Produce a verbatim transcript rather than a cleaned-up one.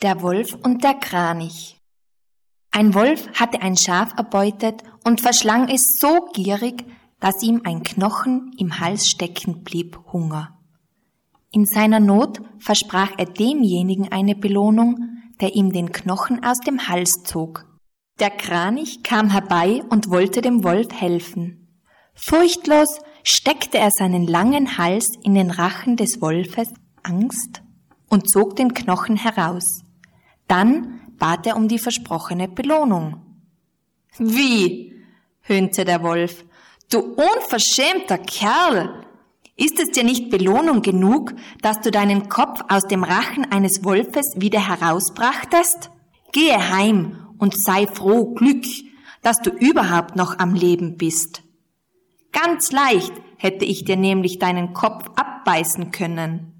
Der Wolf und der Kranich. Ein Wolf hatte ein Schaf erbeutet und verschlang es so gierig, dass ihm ein Knochen im Hals stecken blieb, Hunger. In seiner Not versprach er demjenigen eine Belohnung, der ihm den Knochen aus dem Hals zog. Der Kranich kam herbei und wollte dem Wolf helfen. Furchtlos steckte er seinen langen Hals in den Rachen des Wolfes, Angst, und zog den Knochen heraus. Dann bat er um die versprochene Belohnung. »Wie?« höhnte der Wolf. »Du unverschämter Kerl! Ist es dir nicht Belohnung genug, dass du deinen Kopf aus dem Rachen eines Wolfes wieder herausbrachtest? Gehe heim und sei froh Glück, dass du überhaupt noch am Leben bist. Ganz leicht hätte ich dir nämlich deinen Kopf abbeißen können.«